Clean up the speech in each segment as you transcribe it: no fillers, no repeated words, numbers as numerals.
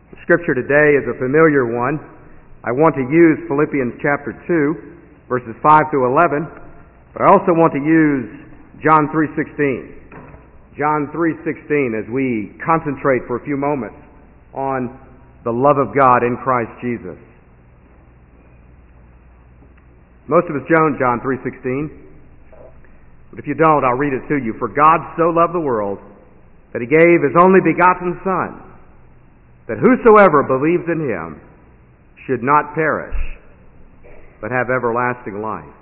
The scripture today is a familiar one. I want to use Philippians chapter 2, verses 5 through 11, but I also want to use John 3:16. John 3:16 as we concentrate for a few moments on the love of God in Christ Jesus. Most of us know John 3:16, but if you don't, I'll read it to you. For God so loved the world that He gave His only begotten Son, that whosoever believes in Him should not perish, but have everlasting life.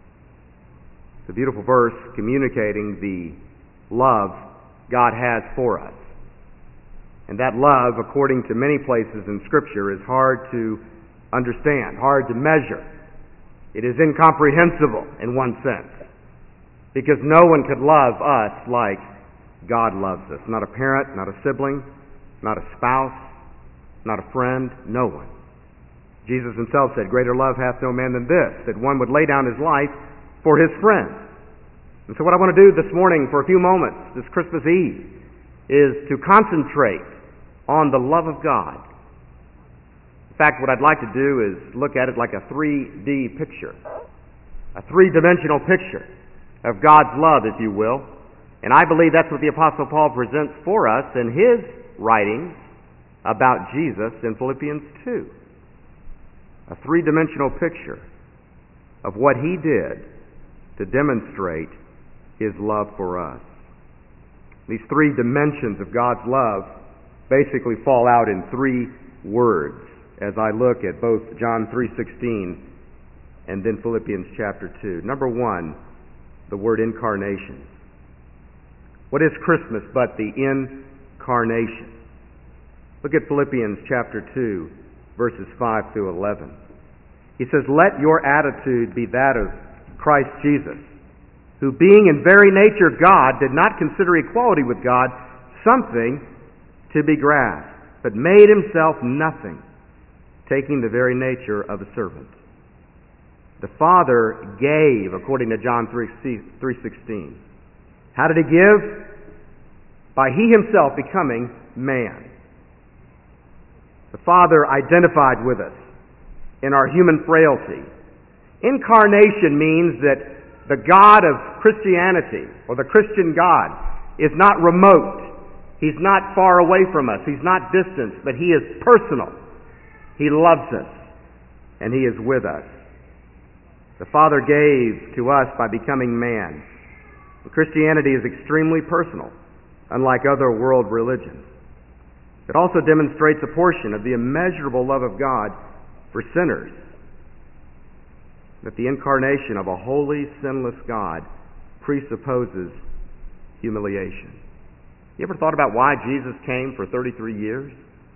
It's a beautiful verse communicating the love God has for us. And that love, according to many places in Scripture, is hard to understand, hard to measure. It is incomprehensible in one sense, because no one could love us like God loves us. Not a parent, not a sibling, not a spouse, not a friend, no one. Jesus Himself said, "Greater love hath no man than this, that one would lay down his life for his friends." And so what I want to do this morning for a few moments, this Christmas Eve, is to concentrate on the love of God. In fact, what I'd like to do is look at it like a 3D picture, a three-dimensional picture of God's love, if you will. And I believe that's what the Apostle Paul presents for us in his writings about Jesus in Philippians 2. A three-dimensional picture of what He did to demonstrate His love for us. These three dimensions of God's love basically fall out in three words as I look at both John 3:16 and then Philippians chapter 2. Number one, the word incarnation. What is Christmas but the incarnation? Look at Philippians chapter 2, verses 5 through 11. He says, "Let your attitude be that of Christ Jesus, who being in very nature God, did not consider equality with God something to be grasped, but made Himself nothing, taking the very nature of a servant." The Father gave, according to John 3:16. How did He give? By He Himself becoming man. The Father identified with us in our human frailty. Incarnation means that the God of Christianity, or the Christian God, is not remote. He's not far away from us. He's not distant, but He is personal. He loves us, and He is with us. The Father gave to us by becoming man. Christianity is extremely personal, unlike other world religions. It also demonstrates a portion of the immeasurable love of God for sinners. That the incarnation of a holy, sinless God presupposes humiliation. You ever thought about why Jesus came for 33 years?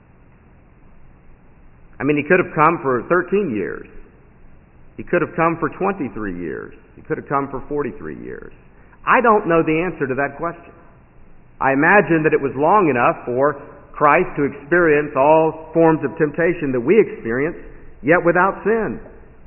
I mean, He could have come for 13 years. He could have come for 23 years. He could have come for 43 years. I don't know the answer to that question. I imagine that it was long enough for Christ to experience all forms of temptation that we experience, yet without sin.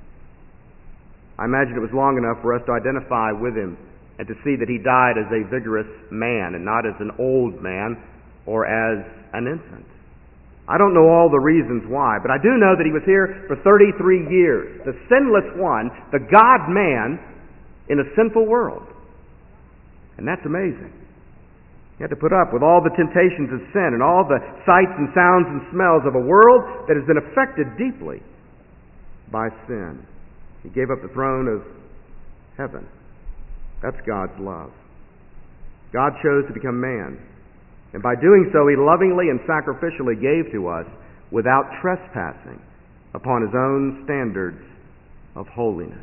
I imagine it was long enough for us to identify with Him and to see that He died as a vigorous man and not as an old man or as an infant. I don't know all the reasons why, but I do know that He was here for 33 years, the sinless one, the God-man in a sinful world. And that's amazing. You have to put up with all the temptations of sin and all the sights and sounds and smells of a world that has been affected deeply by sin. He gave up the throne of heaven. That's God's love. God chose to become man. And by doing so, He lovingly and sacrificially gave to us without trespassing upon His own standards of holiness.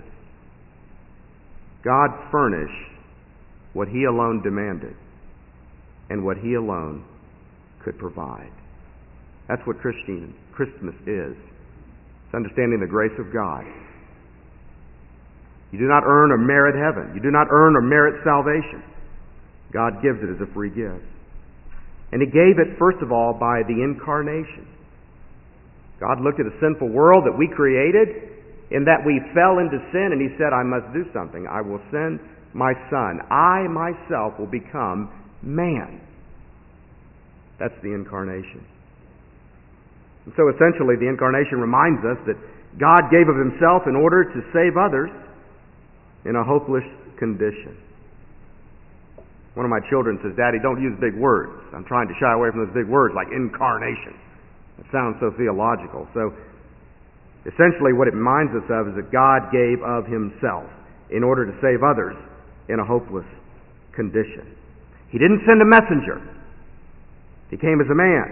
God furnished what He alone demanded and what He alone could provide. That's what Christmas is. It's understanding the grace of God. You do not earn or merit heaven. You do not earn or merit salvation. God gives it as a free gift. And He gave it, first of all, by the incarnation. God looked at a sinful world that we created, in that we fell into sin, and He said, "I must do something. I will send my Son. I myself will become man." That's the incarnation. And so essentially the Incarnation reminds us that God gave of Himself in order to save others in a hopeless condition. One of my children says, "Daddy, don't use big words." I'm trying to shy away from those big words like incarnation. It sounds so theological. So essentially what it reminds us of is that God gave of Himself in order to save others in a hopeless condition. He didn't send a messenger. He came as a man.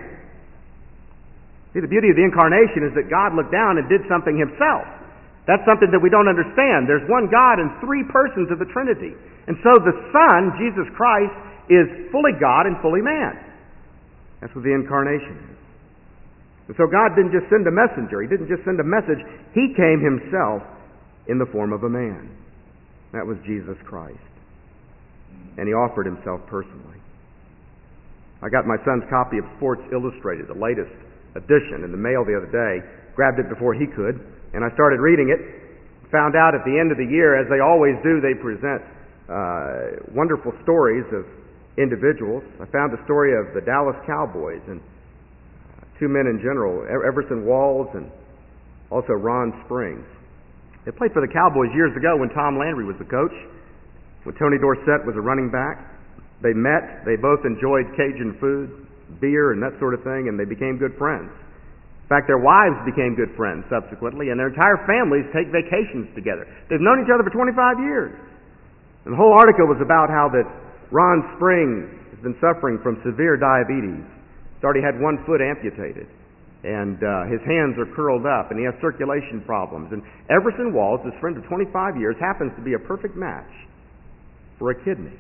See, the beauty of the Incarnation is that God looked down and did something Himself. That's something that we don't understand. There's one God and three persons of the Trinity. And so the Son, Jesus Christ, is fully God and fully man. That's what the Incarnation is. And so God didn't just send a messenger. He didn't just send a message. He came Himself in the form of a man. That was Jesus Christ. And He offered Himself personally. I got my son's copy of Sports Illustrated, the latest edition, in the mail the other day. Grabbed it before he could. And I started reading it. Found out at the end of the year, as they always do, they present wonderful stories of individuals. I found the story of the Dallas Cowboys and two men in general, Everson Walls and also Ron Springs. They played for the Cowboys years ago when Tom Landry was the coach, when Tony Dorsett was a running back. They met, they both enjoyed Cajun food, beer, and that sort of thing, and they became good friends. In fact, their wives became good friends subsequently, and their entire families take vacations together. They've known each other for 25 years. And the whole article was about how that Ron Springs has been suffering from severe diabetes. He's already had one foot amputated, and his hands are curled up, and he has circulation problems. And Everson Walls, his friend of 25 years, happens to be a perfect match for a kidney,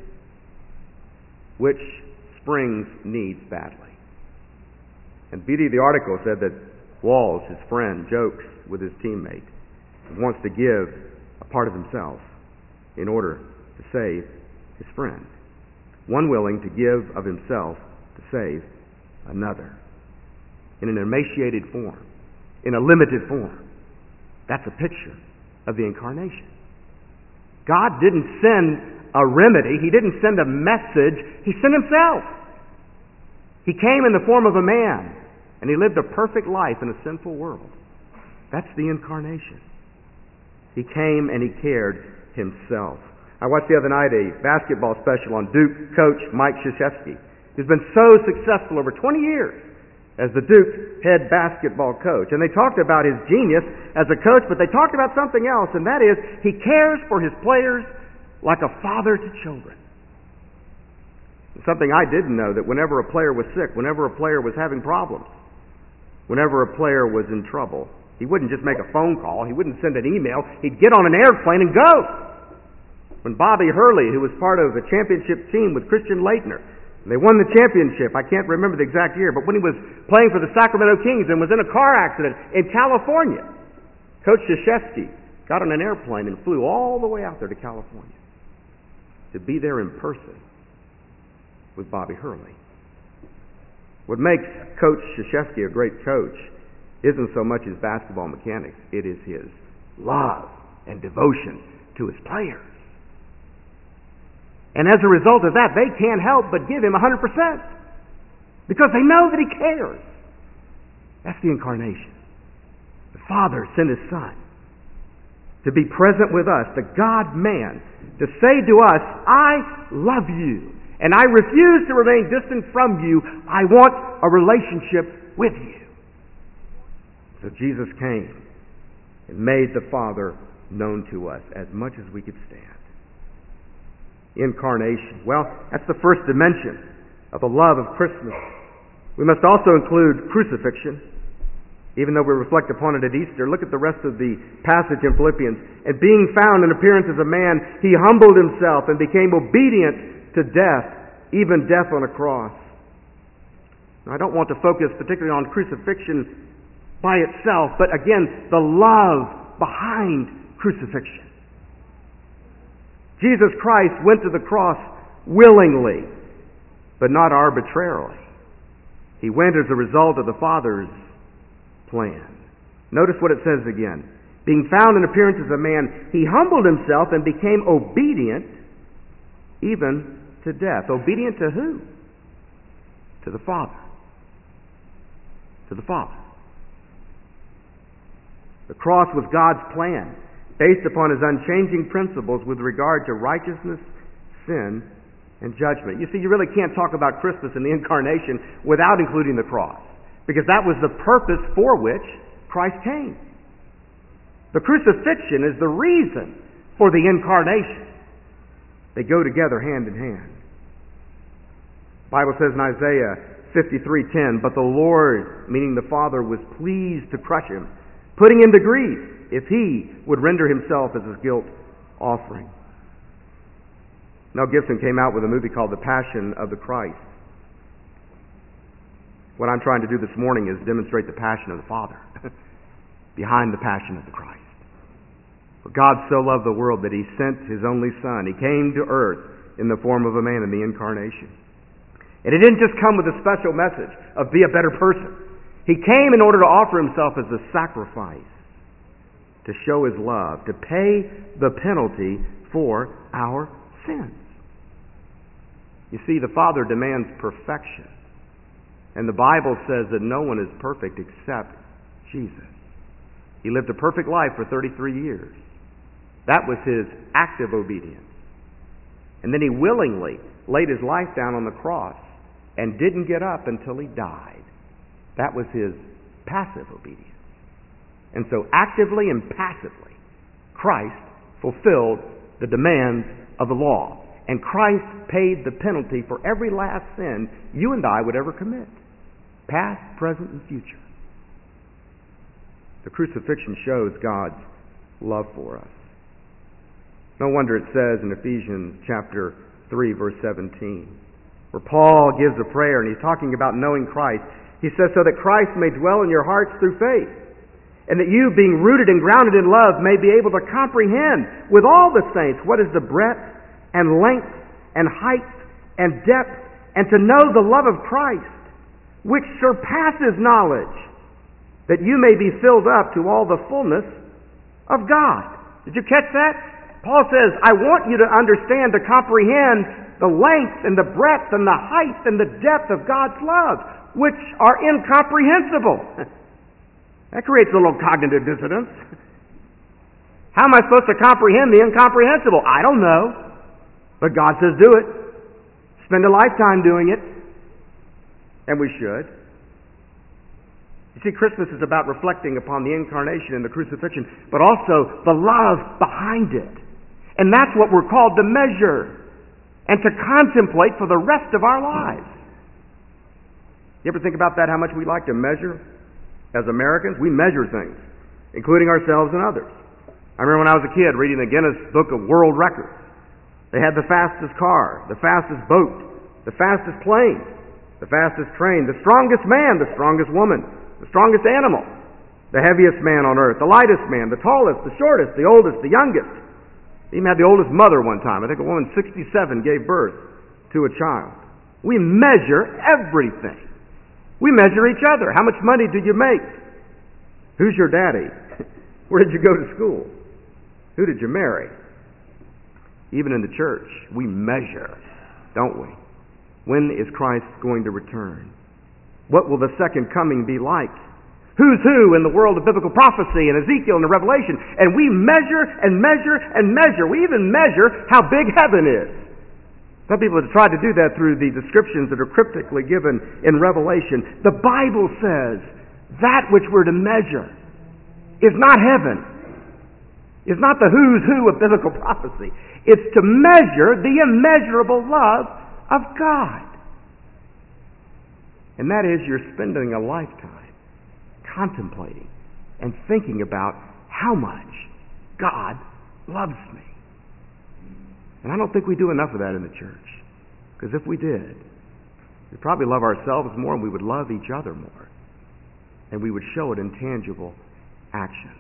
which Springs needs badly. And the beauty of the article said that Walls, his friend, jokes with his teammate and wants to give a part of himself in order to save his friend. One willing to give of himself to save another. In an emaciated form, in a limited form. That's a picture of the Incarnation. God didn't send a remedy. He didn't send a message. He sent Himself. He came in the form of a man. And He lived a perfect life in a sinful world. That's the Incarnation. He came and He cared Himself. I watched the other night a basketball special on Duke coach Mike Krzyzewski, who's been so successful over 20 years as the Duke head basketball coach. And they talked about his genius as a coach, but they talked about something else, and that is he cares for his players like a father to children. Something I didn't know, that whenever a player was sick, whenever a player was having problems, whenever a player was in trouble, he wouldn't just make a phone call, he wouldn't send an email, he'd get on an airplane and go. When Bobby Hurley, who was part of the championship team with Christian Laettner, and they won the championship, I can't remember the exact year, but when he was playing for the Sacramento Kings and was in a car accident in California, Coach Krzyzewski got on an airplane and flew all the way out there to California to be there in person with Bobby Hurley. What makes Coach Krzyzewski a great coach isn't so much his basketball mechanics, it is his love and devotion to his players. And as a result of that, they can't help but give him 100% because they know that he cares. That's the Incarnation. The Father sent His Son to be present with us, the God-man, to say to us, I love you. And I refuse to remain distant from you. I want a relationship with you. So Jesus came and made the Father known to us as much as we could stand. Incarnation. Well, that's the first dimension of the love of Christmas. We must also include crucifixion. Even though we reflect upon it at Easter, look at the rest of the passage in Philippians. And being found in appearance as a man, He humbled Himself and became obedient to death, even death on a cross. Now, I don't want to focus particularly on crucifixion by itself, but again, the love behind crucifixion. Jesus Christ went to the cross willingly, but not arbitrarily. He went as a result of the Father's plan. Notice what it says again. Being found in appearance as a man, He humbled Himself and became obedient even to death. Obedient to who? To the Father. To the Father. The cross was God's plan, based upon His unchanging principles with regard to righteousness, sin, and judgment. You see, you really can't talk about Christmas and the Incarnation without including the cross, because that was the purpose for which Christ came. The crucifixion is the reason for the Incarnation. They go together hand in hand. The Bible says in Isaiah 53:10, "But the Lord," meaning the Father, "was pleased to crush him, putting him to grief, if he would render himself as his guilt offering." Mel Gibson came out with a movie called The Passion of the Christ. What I'm trying to do this morning is demonstrate the passion of the Father behind the passion of the Christ. For God so loved the world that He sent His only Son. He came to earth in the form of a man in the Incarnation. And He didn't just come with a special message of be a better person. He came in order to offer Himself as a sacrifice, to show His love, to pay the penalty for our sins. You see, the Father demands perfection. And the Bible says that no one is perfect except Jesus. He lived a perfect life for 33 years. That was His active obedience. And then He willingly laid His life down on the cross and didn't get up until He died. That was His passive obedience. And so actively and passively, Christ fulfilled the demands of the law. And Christ paid the penalty for every last sin you and I would ever commit, past, present, and future. The crucifixion shows God's love for us. No wonder it says in Ephesians chapter 3, verse 17, where Paul gives a prayer and he's talking about knowing Christ. He says, "So that Christ may dwell in your hearts through faith, and that you, being rooted and grounded in love, may be able to comprehend with all the saints what is the breadth and length and height and depth, and to know the love of Christ, which surpasses knowledge, that you may be filled up to all the fullness of God." Did you catch that? Paul says, I want you to understand, to comprehend the length and the breadth and the height and the depth of God's love, which are incomprehensible. That creates a little cognitive dissonance. How am I supposed to comprehend the incomprehensible? I don't know. But God says do it. Spend a lifetime doing it. And we should. You see, Christmas is about reflecting upon the Incarnation and the crucifixion, but also the love behind it. And that's what we're called to measure and to contemplate for the rest of our lives. You ever think about that, how much we like to measure? As Americans, we measure things, including ourselves and others. I remember when I was a kid reading the Guinness Book of World Records. They had the fastest car, the fastest boat, the fastest plane, the fastest train, the strongest man, the strongest woman, the strongest animal, the heaviest man on earth, the lightest man, the tallest, the shortest, the oldest, the youngest. They even had the oldest mother one time. I think a woman 67 gave birth to a child. We measure everything. We measure each other. How much money did you make? Who's your daddy? Where did you go to school? Who did you marry? Even in the church, we measure, don't we? When is Christ going to return? What will the second coming be like? Who's who in the world of biblical prophecy and Ezekiel and the Revelation? And we measure and measure and measure. We even measure how big heaven is. Some people have tried to do that through the descriptions that are cryptically given in Revelation. The Bible says that which we're to measure is not heaven. It's not the who's who of biblical prophecy. It's to measure the immeasurable love of God. And that is, you're spending a lifetime contemplating and thinking about how much God loves me. And I don't think we do enough of that in the church. Because if we did, we'd probably love ourselves more and we would love each other more. And we would show it in tangible actions.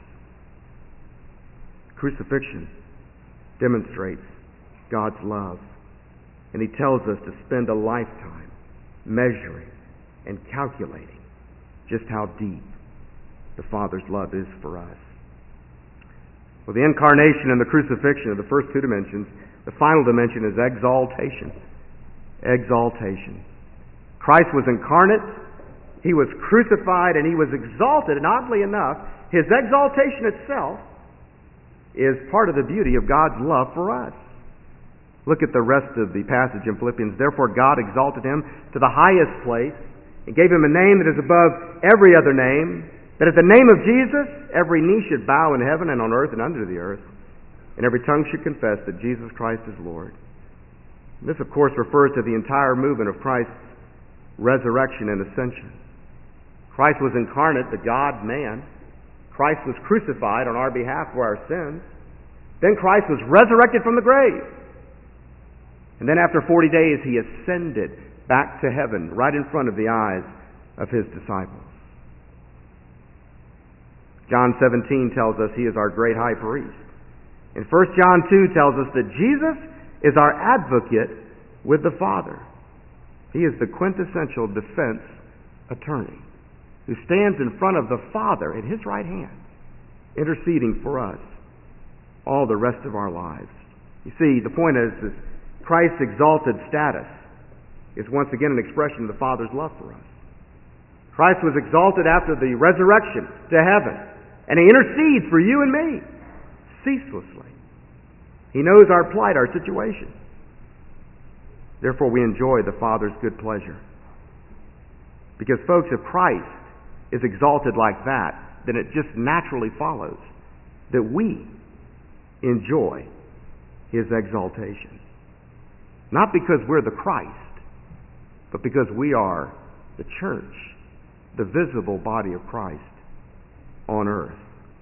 Crucifixion demonstrates God's love. And He tells us to spend a lifetime measuring and calculating just how deep the Father's love is for us. Well, the Incarnation and the crucifixion are the first two dimensions. The final dimension is exaltation. Exaltation. Christ was incarnate He was crucified and He was exalted, and oddly enough, His exaltation itself is part of the beauty of God's love for us. Look at the rest of the passage in Philippians. Therefore God exalted Him to the highest place and gave Him a name that is above every other name, that at the name of Jesus every knee should bow in heaven and on earth and under the earth, and every tongue should confess that Jesus Christ is Lord. And this, of course, refers to the entire movement of Christ's resurrection and ascension. Christ was incarnate, the God-man. Christ was crucified on our behalf for our sins. Then Christ was resurrected from the grave. And then after 40 days, He ascended back to heaven, right in front of the eyes of His disciples. John 17 tells us He is our great high priest. And 1 John 2 tells us that Jesus is our advocate with the Father. He is the quintessential defense attorney who stands in front of the Father at His right hand, interceding for us all the rest of our lives. You see, the point is Christ's exalted status is once again an expression of the Father's love for us. Christ was exalted after the resurrection to heaven, and He intercedes for you and me ceaselessly. He knows our plight, our situation. Therefore, we enjoy the Father's good pleasure. Because, folks, if Christ is exalted like that, then it just naturally follows that we enjoy His exaltation. Not because we're the Christ, but because we are the church, the visible body of Christ on earth.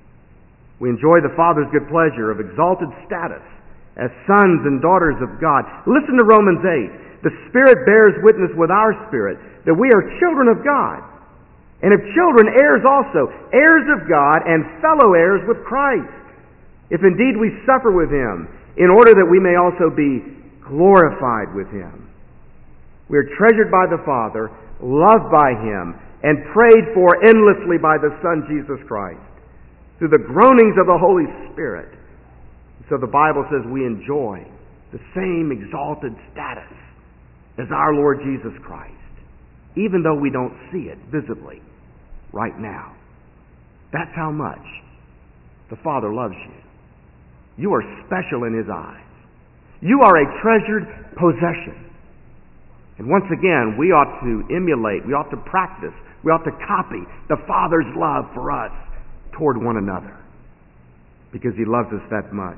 We enjoy the Father's good pleasure of exalted status as sons and daughters of God. Listen to Romans 8. The Spirit bears witness with our spirit that we are children of God. And if children, heirs also, heirs of God and fellow heirs with Christ. If indeed we suffer with Him, in order that we may also be glorified with Him. We are treasured by the Father, loved by Him, and prayed for endlessly by the Son, Jesus Christ, through the groanings of the Holy Spirit. So the Bible says we enjoy the same exalted status as our Lord Jesus Christ, even though we don't see it visibly right now. That's how much the Father loves you. You are special in His eyes. You are a treasured possession. And once again, we ought to emulate, we ought to practice, we ought to copy the Father's love for us toward one another. Because He loves us that much.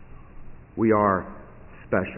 We are special.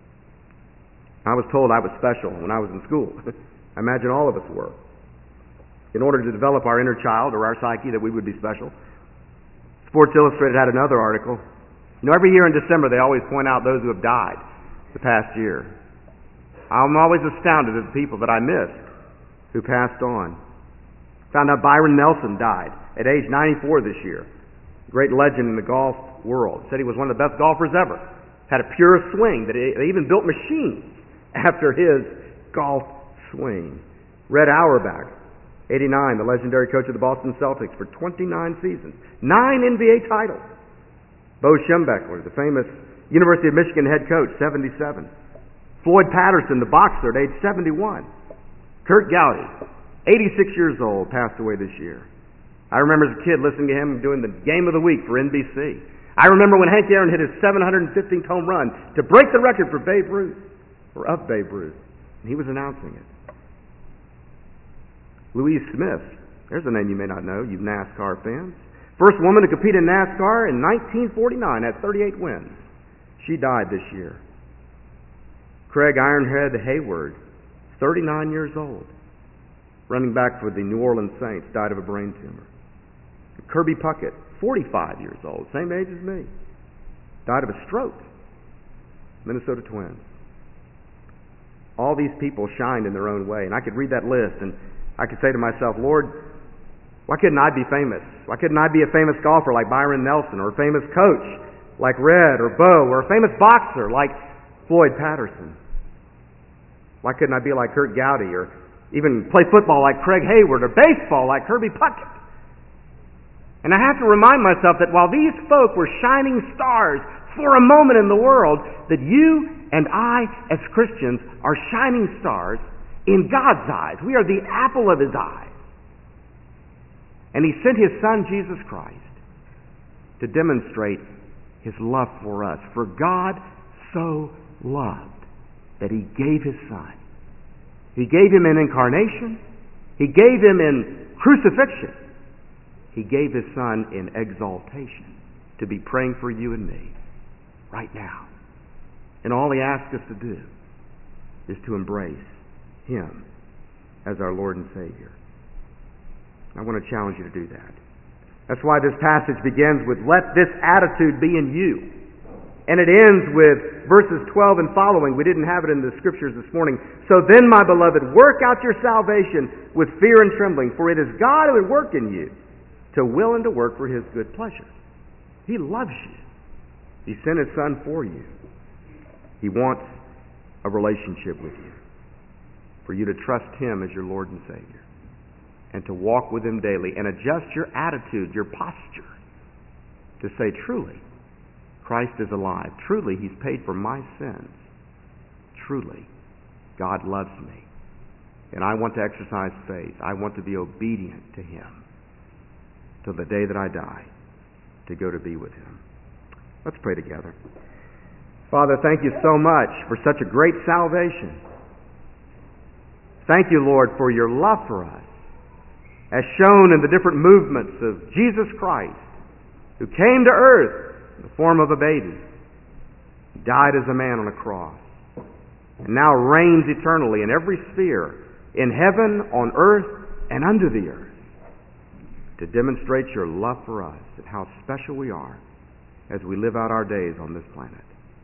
I was told I was special when I was in school. I imagine all of us were. In order to develop our inner child or our psyche that we would be special. Sports Illustrated had another article. You know, every year in December they always point out those who have died the past year. I'm always astounded at the people that I missed who passed on. Found out Byron Nelson died at age 94 this year. Great legend in the golf world. Said he was one of the best golfers ever. Had a pure swing. That they even built machines after his golf swing. Red Auerbach, 89, the legendary coach of the Boston Celtics for 29 seasons. 9 NBA titles. Bo Schembechler, the famous University of Michigan head coach, 77. Floyd Patterson, the boxer, at age 71. Kurt Gowdy, 86 years old, passed away this year. I remember as a kid listening to him doing the game of the week for NBC. I remember when Hank Aaron hit his 715th home run to break the record for Babe Ruth, or of Babe Ruth. And he was announcing it. Louise Smith, there's a name you may not know, you NASCAR fans. First woman to compete in NASCAR in 1949, had 38 wins. She died this year. Craig Ironhead Hayward, 39 years old, running back for the New Orleans Saints, died of a brain tumor. Kirby Puckett, 45 years old, same age as me, died of a stroke. Minnesota Twins. All these people shined in their own way, and I could read that list and I could say to myself, Lord, why couldn't I be famous? Why couldn't I be a famous golfer like Byron Nelson, or a famous coach like Red or Bo, or a famous boxer like Floyd Patterson? Why couldn't I be like Kurt Gowdy, or even play football like Craig Hayward, or baseball like Kirby Puckett? And I have to remind myself that while these folk were shining stars for a moment in the world, that you and I, as Christians, are shining stars in God's eyes. We are the apple of His eyes. And He sent His Son, Jesus Christ, to demonstrate His love for us. For God so loved that He gave His Son. He gave Him in incarnation. He gave Him in crucifixion. He gave His Son in exaltation to be praying for you and me right now. And all He asks us to do is to embrace Him as our Lord and Savior. I want to challenge you to do that. That's why this passage begins with, let this attitude be in you. And it ends with verses 12 and following. We didn't have it in the scriptures this morning. So then, my beloved, work out your salvation with fear and trembling, for it is God who would work in you to will and to work for His good pleasure. He loves you. He sent His Son for you. He wants a relationship with you, for you to trust Him as your Lord and Savior, and to walk with Him daily and adjust your attitude, your posture, to say, truly, Christ is alive. Truly, He's paid for my sins. Truly, God loves me. And I want to exercise faith. I want to be obedient to Him till the day that I die, to go to be with Him. Let's pray together. Father, thank You so much for such a great salvation. Thank You, Lord, for Your love for us, as shown in the different movements of Jesus Christ, who came to earth in the form of a baby, died as a man on a cross, and now reigns eternally in every sphere, in heaven, on earth, and under the earth, to demonstrate Your love for us and how special we are as we live out our days on this planet.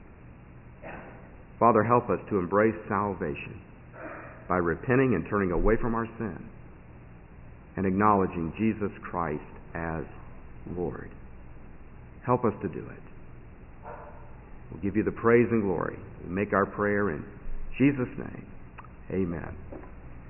Father, help us to embrace salvation by repenting and turning away from our sin and acknowledging Jesus Christ as Lord. Help us to do it. We'll give You the praise and glory. We make our prayer in Jesus' name. Amen.